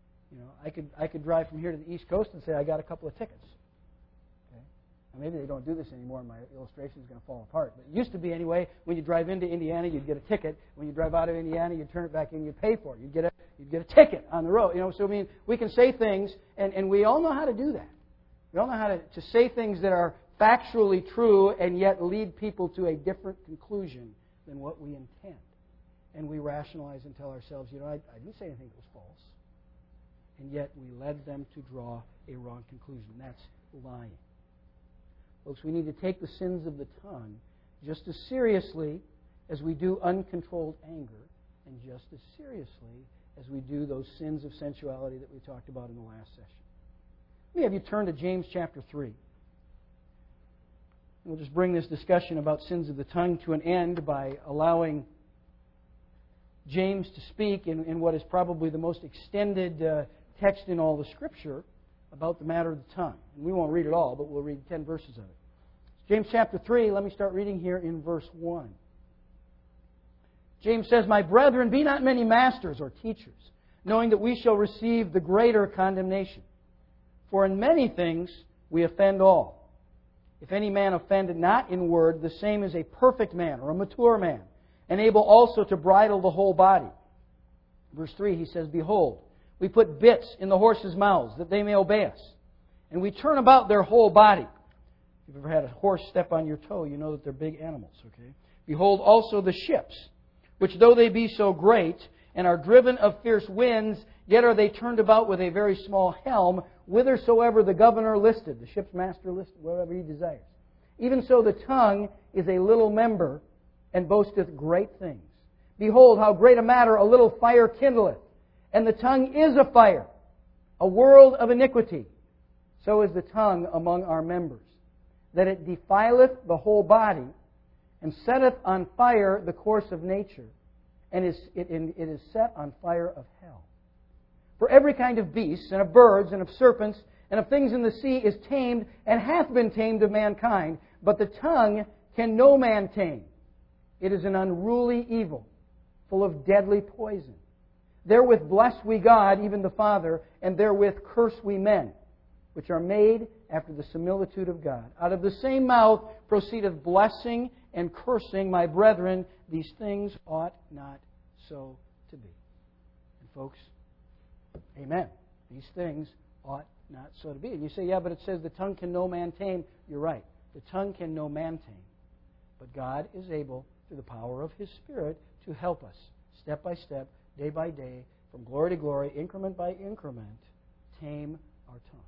I could drive from here to the East Coast and say I got a couple of tickets. Okay? Now, maybe they don't do this anymore, and my illustration is going to fall apart. But it used to be anyway. When you drive into Indiana, you'd get a ticket. When you drive out of Indiana, you'd turn it back in, you'd pay for it. You'd get a ticket on the road. So we can say things, and we all know how to do that. We all know how to say things that are factually true and yet lead people to a different conclusion than what we intend. And we rationalize and tell ourselves, I didn't say anything that was false. And yet we led them to draw a wrong conclusion. That's lying. Folks, we need to take the sins of the tongue just as seriously as we do uncontrolled anger, and just as seriously as we do those sins of sensuality that we talked about in the last session. Let me have you turn to James chapter 3. We'll just bring this discussion about sins of the tongue to an end by allowing James to speak in what is probably the most extended text in all the Scripture about the matter of the tongue. And we won't read it all, but we'll read 10 verses of it. James chapter 3, let me start reading here in verse 1. James says, "My brethren, be not many masters or teachers, knowing that we shall receive the greater condemnation. For in many things we offend all. If any man offend not in word, the same is a perfect man or a mature man, and able also to bridle the whole body." Verse 3, he says, "Behold, we put bits in the horses' mouths, that they may obey us. And we turn about their whole body." If you've ever had a horse step on your toe, you know that they're big animals, okay? "Behold also the ships, which though they be so great, and are driven of fierce winds, yet are they turned about with a very small helm, whithersoever the governor listed," the ship's master listed, wherever he desires. "Even so the tongue is a little member, and boasteth great things. Behold, how great a matter a little fire kindleth. And the tongue is a fire, a world of iniquity. So is the tongue among our members, that it defileth the whole body, and setteth on fire the course of nature, and it is set on fire of hell. For every kind of beasts, and of birds, and of serpents, and of things in the sea is tamed, and hath been tamed of mankind, but the tongue can no man tame. It is an unruly evil, full of deadly poison. Therewith bless we God, even the Father, and therewith curse we men, which are made after the similitude of God. Out of the same mouth proceedeth blessing and cursing. My brethren, these things ought not so to be." And folks, amen. These things ought not so to be. And you say, yeah, but it says the tongue can no man tame. You're right. The tongue can no man tame. But God is able, through the power of His Spirit, to help us, step by step, day by day, from glory to glory, increment by increment, tame our tongue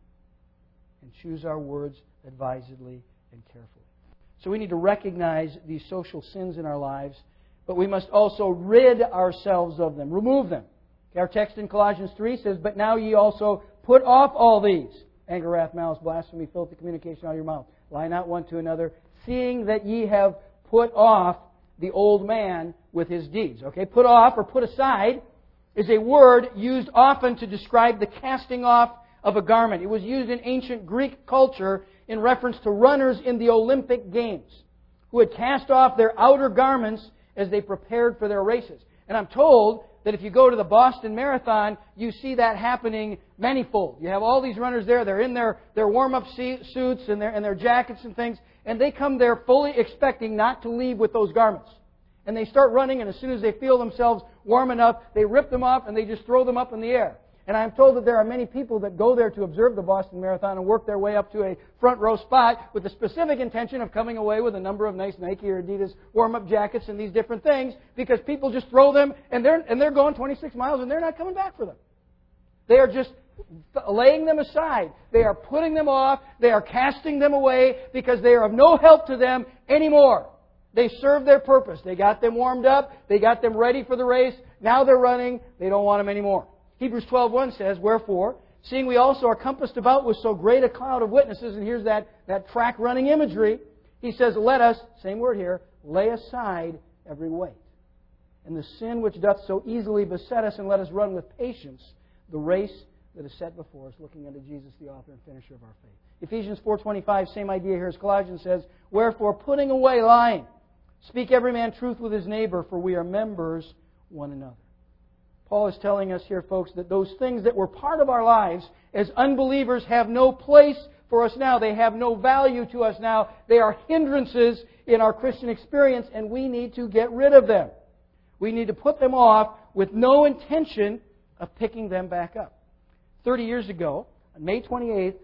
and choose our words advisedly and carefully. So we need to recognize these social sins in our lives, but we must also rid ourselves of them, remove them. Our text in Colossians 3 says, "But now ye also put off all these, anger, wrath, malice, blasphemy, filthy communication out of your mouth. Lie not one to another, seeing that ye have put off the old man with his deeds." Okay, put off or put aside is a word used often to describe the casting off of a garment. It was used in ancient Greek culture in reference to runners in the Olympic Games who had cast off their outer garments as they prepared for their races. And I'm told that if you go to the Boston Marathon, you see that happening manifold. You have all these runners there. They're in their warm-up suits and their jackets and things. And they come there fully expecting not to leave with those garments. And they start running, and as soon as they feel themselves warm enough, they rip them off and they just throw them up in the air. And I'm told that there are many people that go there to observe the Boston Marathon and work their way up to a front row spot with the specific intention of coming away with a number of nice Nike or Adidas warm-up jackets and these different things, because people just throw them and they're going 26 miles and they're not coming back for them. They are just laying them aside. They are putting them off. They are casting them away because they are of no help to them anymore. They served their purpose. They got them warmed up. They got them ready for the race. Now they're running. They don't want them anymore. Hebrews 12:1 says, "Wherefore, seeing we also are compassed about with so great a cloud of witnesses," and here's that track running imagery, he says, "Let us," same word here, "lay aside every weight, and the sin which doth so easily beset us, and let us run with patience the race that is set before us, looking unto Jesus, the author and finisher of our faith." Ephesians 4:25, same idea here as Colossians says, "Wherefore, putting away lying, speak every man truth with his neighbor, for we are members one another." Paul is telling us here, folks, that those things that were part of our lives as unbelievers have no place for us now. They have no value to us now. They are hindrances in our Christian experience, and we need to get rid of them. We need to put them off with no intention of picking them back up. 30 years ago, on May 28th,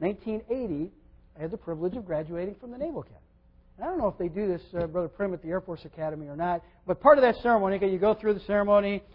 1980, I had the privilege of graduating from the Naval Academy. I don't know if they do this, Brother Prim, at the Air Force Academy or not, but part of that ceremony, okay, you go through the ceremony.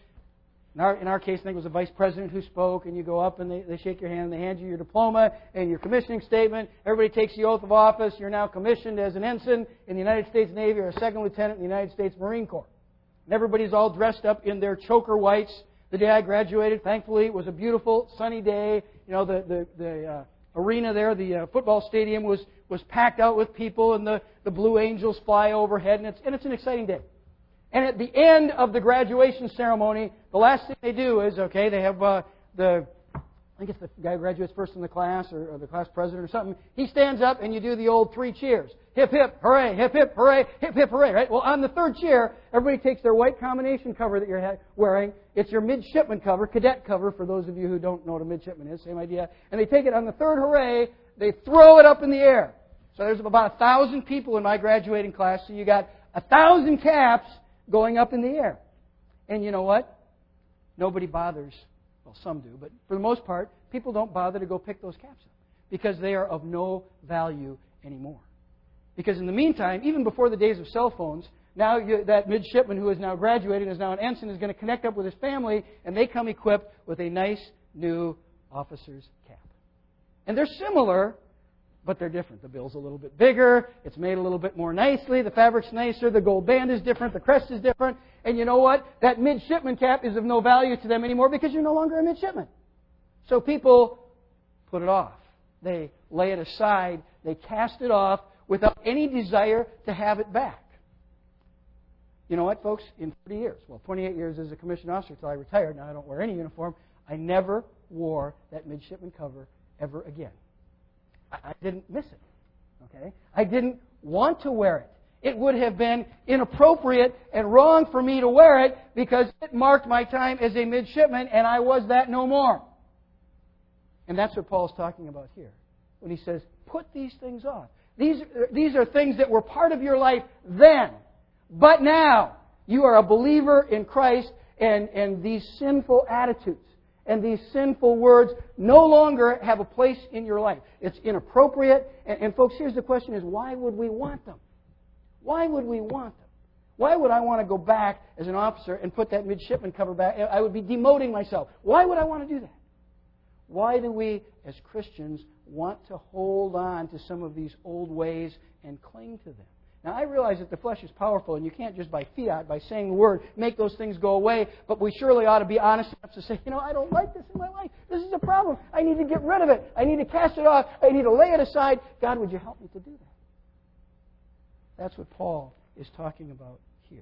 In our case, I think it was the vice president who spoke, and you go up and they shake your hand, and they hand you your diploma and your commissioning statement. Everybody takes the oath of office. You're now commissioned as an ensign in the United States Navy or a second lieutenant in the United States Marine Corps. And everybody's all dressed up in their choker whites. The day I graduated, thankfully, it was a beautiful sunny day. You know, the arena there, the football stadium was packed out with people, and the Blue Angels fly overhead, and it's an exciting day. And at the end of the graduation ceremony, the last thing they do is, okay, they have I think it's the guy who graduates first in the class or the class president or something. He stands up and you do the old 3 cheers. Hip, hip, hooray, hip, hip, hooray, hip, hip, hooray, right? Well, on the third cheer, everybody takes their white combination cover that you're wearing. It's your midshipman cover, cadet cover, for those of you who don't know what a midshipman is, same idea. And they take it on the third hooray, they throw it up in the air. So there's about 1,000 people in my graduating class, so you got 1,000 caps going up in the air. And you know what? Nobody bothers. Well, some do, but for the most part, people don't bother to go pick those caps up because they are of no value anymore. Because in the meantime, even before the days of cell phones, now that midshipman who is now graduated, is now an ensign, is going to connect up with his family, and they come equipped with a nice new officer's cap. And they're similar, but they're different. The bill's a little bit bigger. It's made a little bit more nicely. The fabric's nicer. The gold band is different. The crest is different. And you know what? That midshipman cap is of no value to them anymore because you're no longer a midshipman. So people put it off. They lay it aside. They cast it off without any desire to have it back. You know what, folks? In 30 years, 28 years as a commissioned officer until I retired, now I don't wear any uniform, I never wore that midshipman cover ever again. I didn't miss it. Okay? I didn't want to wear it. It would have been inappropriate and wrong for me to wear it because it marked my time as a midshipman, and I was that no more. And that's what Paul's talking about here when he says, put these things off. These are things that were part of your life then, but now you are a believer in Christ, and these sinful attitudes and these sinful words no longer have a place in your life. It's inappropriate. And folks, here's the question is, why would we want them? Why would we want them? Why would I want to go back as an officer and put that midshipman cover back? I would be demoting myself. Why would I want to do that? Why do we, as Christians, want to hold on to some of these old ways and cling to them? Now, I realize that the flesh is powerful, and you can't just by fiat, by saying the word, make those things go away, but we surely ought to be honest enough to say, I don't like this in my life. This is a problem. I need to get rid of it. I need to cast it off. I need to lay it aside. God, would you help me to do that? That's what Paul is talking about here.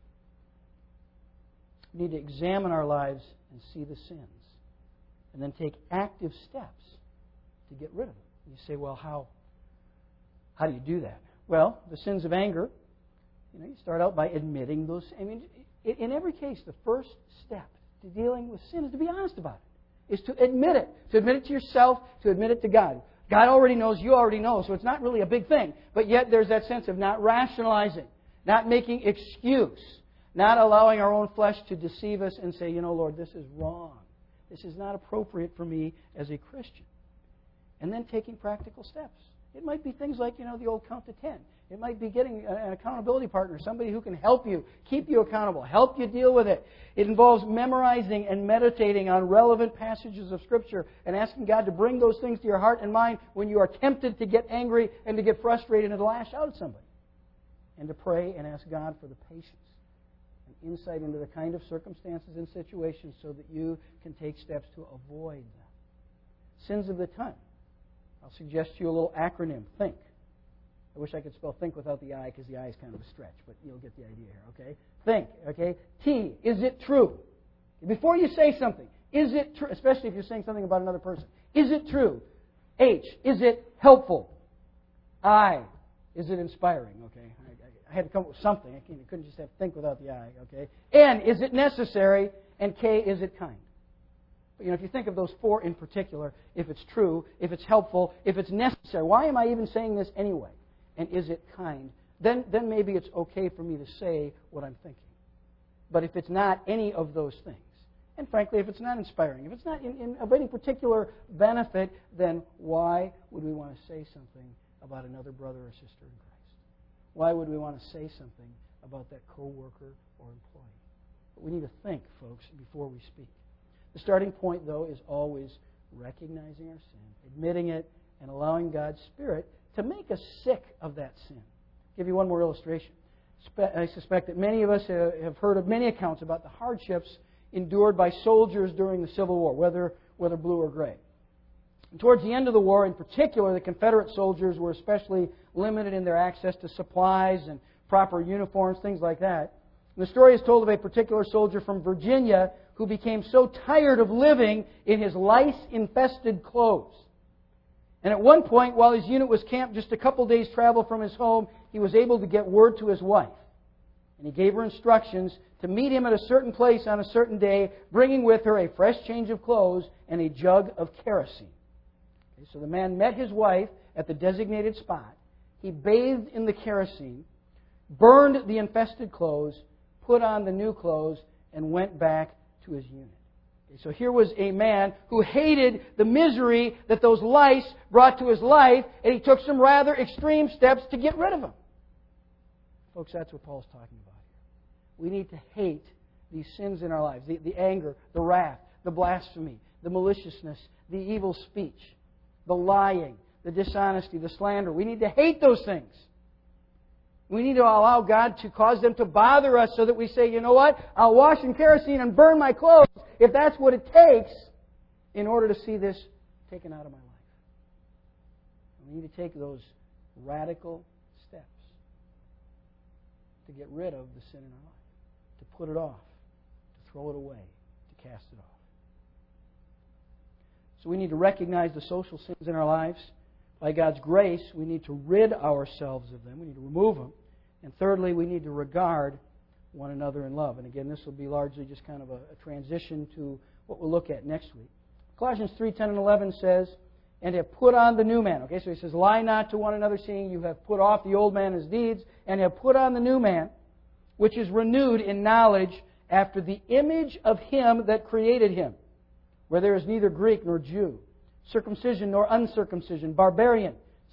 We need to examine our lives and see the sins, and then take active steps to get rid of them. You say, well, how do you do that? Well, the sins of anger, you start out by admitting those. In every case, the first step to dealing with sin is to be honest about it, is to admit it. To admit it to yourself, to admit it to God. God already knows, you already know, so it's not really a big thing. But yet there's that sense of not rationalizing, not making excuse, not allowing our own flesh to deceive us and say, Lord, this is wrong. This is not appropriate for me as a Christian. And then taking practical steps. It might be things like, the old count to 10. It might be getting an accountability partner, somebody who can help you, keep you accountable, help you deal with it. It involves memorizing and meditating on relevant passages of Scripture and asking God to bring those things to your heart and mind when you are tempted to get angry and to get frustrated and to lash out at somebody. And to pray and ask God for the patience and insight into the kind of circumstances and situations so that you can take steps to avoid them. Sins of the tongue. I'll suggest to you a little acronym, THINK. I wish I could spell think without the I, because the I is kind of a stretch, but you'll get the idea here, okay? Think, okay? T, is it true? Before you say something, is it true? Especially if you're saying something about another person. Is it true? H, is it helpful? I, is it inspiring? Okay, I had to come up with something. I couldn't just have think without the I, okay? N, is it necessary? And K, is it kind? But, if you think of those four in particular, if it's true, if it's helpful, if it's necessary, why am I even saying this anyway? And is it kind? Then maybe it's okay for me to say what I'm thinking. But if it's not any of those things, and frankly, if it's not inspiring, if it's not of any particular benefit, then why would we want to say something about another brother or sister in Christ? Why would we want to say something about that coworker or employee? But we need to think, folks, before we speak. The starting point, though, is always recognizing our sin, admitting it, and allowing God's Spirit to make us sick of that sin. I'll give you one more illustration. I suspect that many of us have heard of many accounts about the hardships endured by soldiers during the Civil War, whether blue or gray. And towards the end of the war, in particular, the Confederate soldiers were especially limited in their access to supplies and proper uniforms, things like that. And the story is told of a particular soldier from Virginia who became so tired of living in his lice-infested clothes. And at one point, while his unit was camped just a couple days' travel from his home, he was able to get word to his wife. And he gave her instructions to meet him at a certain place on a certain day, bringing with her a fresh change of clothes and a jug of kerosene. Okay, so the man met his wife at the designated spot. He bathed in the kerosene, burned the infested clothes, put on the new clothes, and went back to his unit. Okay, so here was a man who hated the misery that those lice brought to his life, and he took some rather extreme steps to get rid of them. Folks, that's what Paul's talking about here. We need to hate these sins in our lives, the anger, the wrath, the blasphemy, the maliciousness, the evil speech, the lying, the dishonesty, the slander. We need to hate those things. We need to allow God to cause them to bother us so that we say, you know what, I'll wash in kerosene and burn my clothes if that's what it takes in order to see this taken out of my life. We need to take those radical steps to get rid of the sin in our life, to put it off, to throw it away, to cast it off. So we need to recognize the social sins in our lives. By God's grace, we need to rid ourselves of them. We need to remove them. And thirdly, we need to regard one another in love. And again, this will be largely just kind of a transition to what we'll look at next week. Colossians 3:10 and 11 says, and have put on the new man. Okay, so he says, lie not to one another, seeing you have put off the old man and his deeds, and have put on the new man, which is renewed in knowledge after the image of him that created him, where there is neither Greek nor Jew, circumcision nor uncircumcision, barbarian,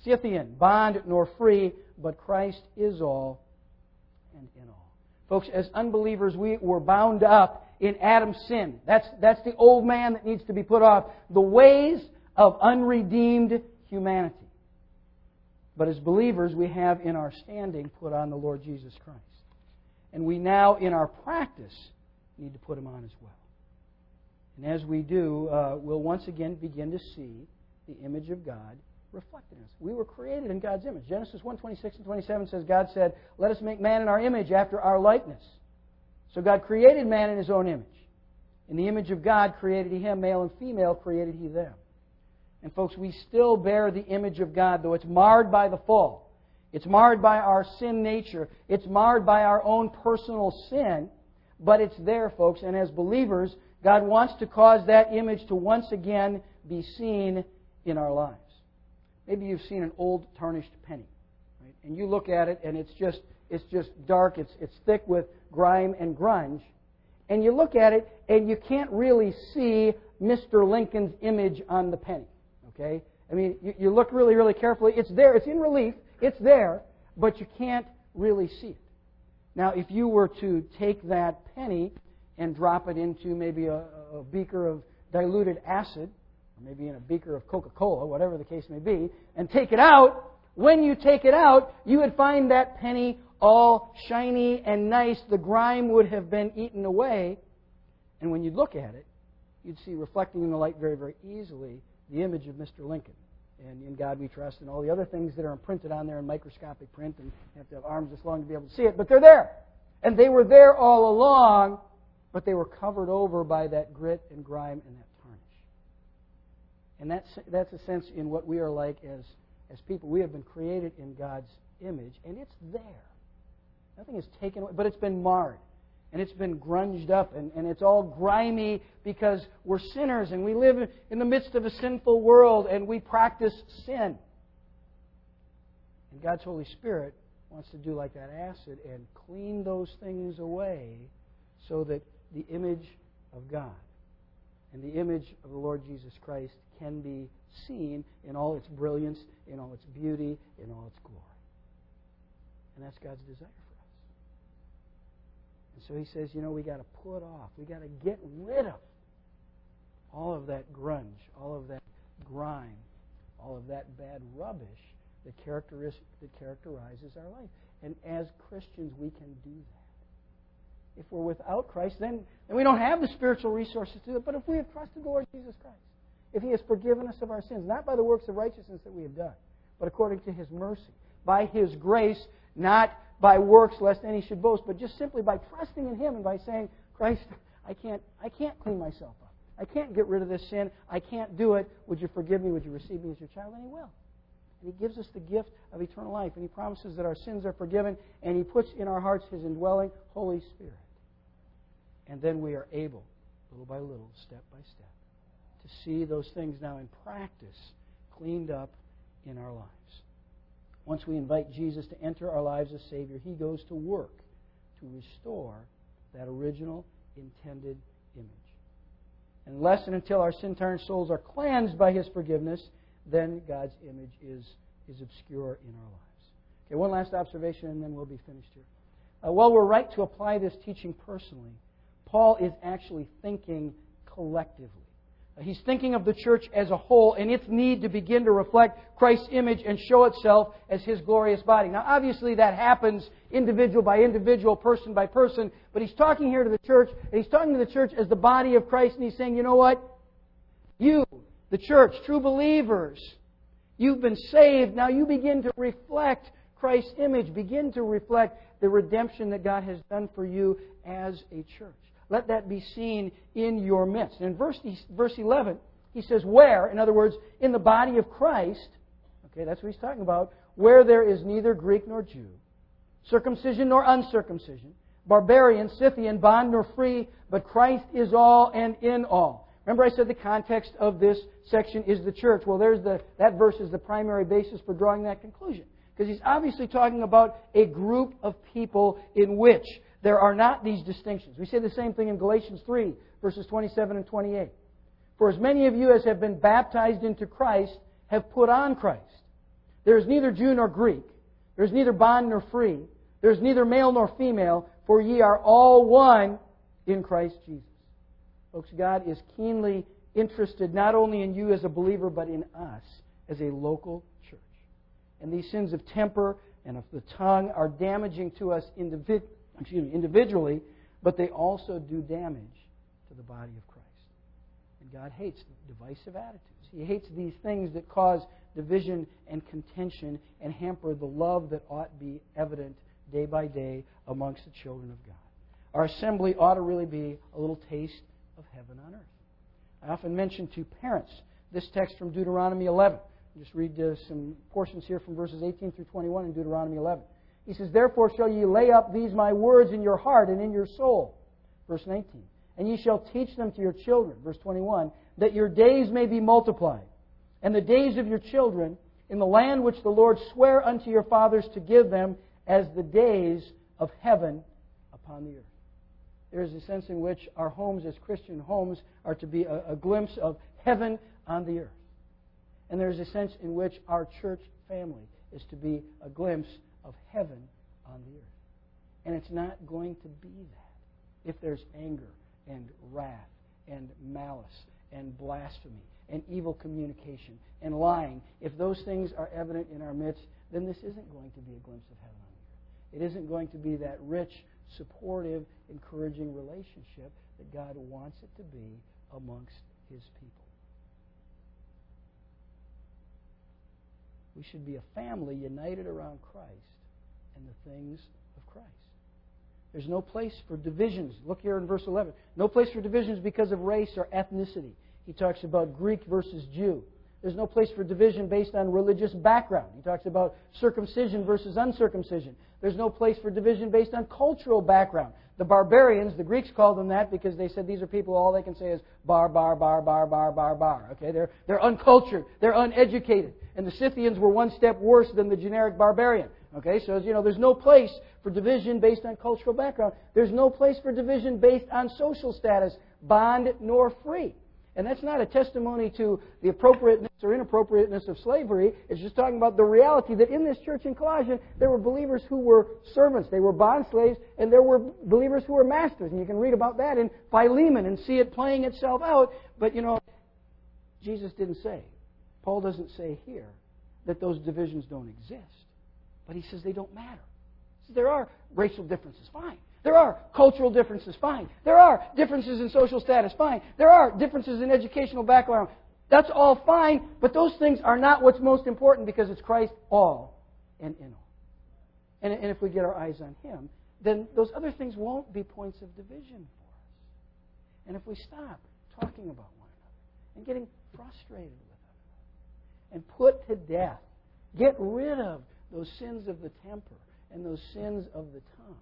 Scythian, bond nor free, but Christ is all and in all. Folks, as unbelievers, we were bound up in Adam's sin. That's the old man that needs to be put off. The ways of unredeemed humanity. But as believers, we have in our standing put on the Lord Jesus Christ. And we now, in our practice, need to put Him on as well. And as we do, we'll once again begin to see the image of God reflected in us. We were created in God's image. Genesis 1:26 and 27 says, God said, "Let us make man in our image after our likeness." So God created man in His own image. In the image of God created He him, male and female created He them. And folks, we still bear the image of God, though it's marred by the fall. It's marred by our sin nature. It's marred by our own personal sin. But it's there, folks. And as believers, God wants to cause that image to once again be seen in our lives. Maybe you've seen an old tarnished penny, right? And you look at it and it's just dark. It's thick with grime and grunge. And you look at it and you can't really see Mr. Lincoln's image on the penny. Okay? I mean, you look really, really carefully. It's there. It's in relief. It's there. But you can't really see it. Now, if you were to take that penny and drop it into maybe a beaker of diluted acid, or maybe in a beaker of Coca-Cola, whatever the case may be, and take it out, when you take it out, you would find that penny all shiny and nice. The grime would have been eaten away. And when you look at it, you'd see reflecting in the light very, very easily the image of Mr. Lincoln. And in God we trust, and all the other things that are imprinted on there in microscopic print, and you have to have arms this long to be able to see it, but they're there. And they were there all along, but they were covered over by that grit and grime and that tarnish. And that's a sense in what we are like as people. We have been created in God's image, and it's there. Nothing is taken away, but it's been marred. And it's been grunged up, and it's all grimy because we're sinners and we live in the midst of a sinful world and we practice sin. And God's Holy Spirit wants to do like that acid and clean those things away so that the image of God and the image of the Lord Jesus Christ can be seen in all its brilliance, in all its beauty, in all its glory. And that's God's desire. And so He says, we got to put off, we got to get rid of all of that grunge, all of that grime, all of that bad rubbish that characterizes our life. And as Christians, we can do that. If we're without Christ, then we don't have the spiritual resources to do it. But if we have trusted the Lord Jesus Christ, if He has forgiven us of our sins, not by the works of righteousness that we have done, but according to His mercy, by His grace, not by works lest any should boast, but just simply by trusting in Him and by saying, Christ, I can't clean myself up. I can't get rid of this sin. I can't do it. Would you forgive me? Would you receive me as your child? And He will. And He gives us the gift of eternal life. And He promises that our sins are forgiven. And He puts in our hearts His indwelling Holy Spirit. And then we are able, little by little, step by step, to see those things now in practice cleaned up in our lives. Once we invite Jesus to enter our lives as Savior, He goes to work to restore that original intended image. Unless and until our sin-torn souls are cleansed by His forgiveness, then God's image is obscure in our lives. Okay, one last observation and then we'll be finished here. While we're right to apply this teaching personally, Paul is actually thinking collectively. He's thinking of the church as a whole and its need to begin to reflect Christ's image and show itself as His glorious body. Now, obviously, that happens individual by individual, person by person, but he's talking here to the church, and he's talking to the church as the body of Christ, and he's saying, you know what? You, the church, true believers, you've been saved. Now you begin to reflect Christ's image. Begin to reflect the redemption that God has done for you as a church. Let that be seen in your midst. In verse 11, he says, where, in other words, in the body of Christ, okay, that's what he's talking about, where there is neither Greek nor Jew, circumcision nor uncircumcision, barbarian, Scythian, bond nor free, but Christ is all and in all. Remember I said the context of this section is the church. Well, that verse is the primary basis for drawing that conclusion. Because he's obviously talking about a group of people in which there are not these distinctions. We say the same thing in Galatians 3, verses 27 and 28. For as many of you as have been baptized into Christ have put on Christ. There is neither Jew nor Greek. There is neither bond nor free. There is neither male nor female, for ye are all one in Christ Jesus. Folks, God is keenly interested not only in you as a believer, but in us as a local church. And these sins of temper and of the tongue are damaging to us individually, but they also do damage to the body of Christ. And God hates divisive attitudes. He hates these things that cause division and contention and hamper the love that ought be evident day by day amongst the children of God. Our assembly ought to really be a little taste of heaven on earth. I often mention to parents this text from Deuteronomy 11. Just read some portions here from verses 18 through 21 in Deuteronomy 11. He says, "Therefore shall ye lay up these my words in your heart and in your soul." Verse 19. "And ye shall teach them to your children." Verse 21. "That your days may be multiplied, and the days of your children in the land which the Lord sware unto your fathers to give them, as the days of heaven upon the earth." There is a sense in which our homes as Christian homes are to be a glimpse of heaven on the earth. And there is a sense in which our church family is to be a glimpse of heaven on the earth. And it's not going to be that if there's anger and wrath and malice and blasphemy and evil communication and lying. If those things are evident in our midst, then this isn't going to be a glimpse of heaven on the earth. It isn't going to be that rich, supportive, encouraging relationship that God wants it to be amongst His people. We should be a family united around Christ and the things of Christ. There's no place for divisions. Look here in verse 11. No place for divisions because of race or ethnicity. He talks about Greek versus Jew. There's no place for division based on religious background. He talks about circumcision versus uncircumcision. There's no place for division based on cultural background. The barbarians, the Greeks called them that because they said these are people, all they can say is bar, bar, bar, bar, bar, bar, bar. Okay, they're uncultured, they're uneducated. And the Scythians were one step worse than the generic barbarian. Okay, so there's no place for division based on cultural background. There's no place for division based on social status, bond nor free. And that's not a testimony to the appropriateness or inappropriateness of slavery. It's just talking about the reality that in this church in Colossians, there were believers who were servants. They were bond slaves, and there were believers who were masters. And you can read about that in Philemon and see it playing itself out. But, Jesus didn't say, Paul doesn't say here, that those divisions don't exist. But he says they don't matter. He says there are racial differences, fine. There are cultural differences, fine. There are differences in social status, fine. There are differences in educational background. That's all fine, but those things are not what's most important because it's Christ all and in all. And if we get our eyes on Him, then those other things won't be points of division for us. And if we stop talking about one another and getting frustrated with one another and put to death, get rid of those sins of the temper and those sins of the tongue,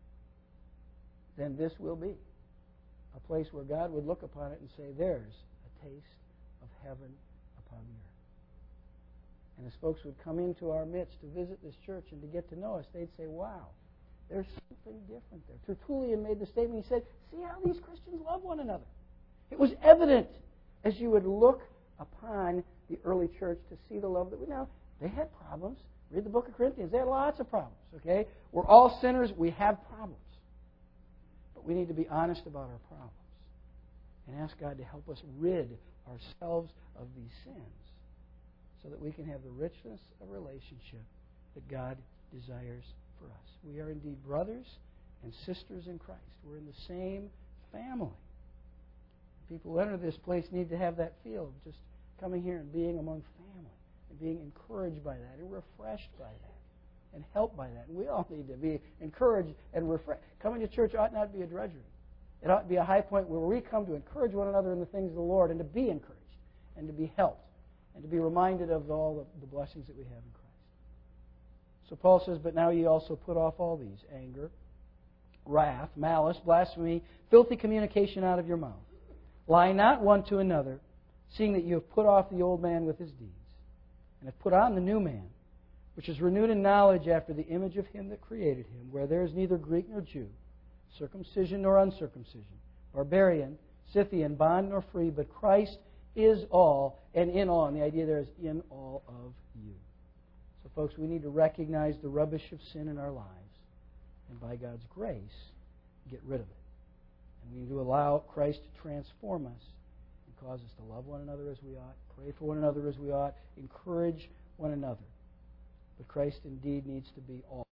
then this will be a place where God would look upon it and say, there's a taste of heaven upon the earth. And as folks would come into our midst to visit this church and to get to know us, they'd say, wow, there's something different there. Tertullian made the statement, he said, see how these Christians love one another. It was evident as you would look upon the early church to see the love that we know. They had problems. Read the book of Corinthians. They had lots of problems. Okay, we're all sinners. We have problems. But we need to be honest about our problems and ask God to help us rid ourselves of these sins so that we can have the richness of relationship that God desires for us. We are indeed brothers and sisters in Christ. We're in the same family. People who enter this place need to have that feel of just coming here and being among family and being encouraged by that and refreshed by that and helped by that. And we all need to be encouraged and refreshed. Coming to church ought not be a drudgery. It ought to be a high point where we come to encourage one another in the things of the Lord and to be encouraged and to be helped and to be reminded of all the blessings that we have in Christ. So Paul says, but now ye also put off all these: anger, wrath, malice, blasphemy, filthy communication out of your mouth. Lie not one to another, seeing that you have put off the old man with his deeds, and have put on the new man, which is renewed in knowledge after the image of Him that created him, where there is neither Greek nor Jew, circumcision nor uncircumcision, barbarian, Scythian, bond nor free, but Christ is all and in all. And the idea there is in all of you. So, folks, we need to recognize the rubbish of sin in our lives and, by God's grace, get rid of it. And we need to allow Christ to transform us and cause us to love one another as we ought, pray for one another as we ought, encourage one another. But Christ indeed needs to be all.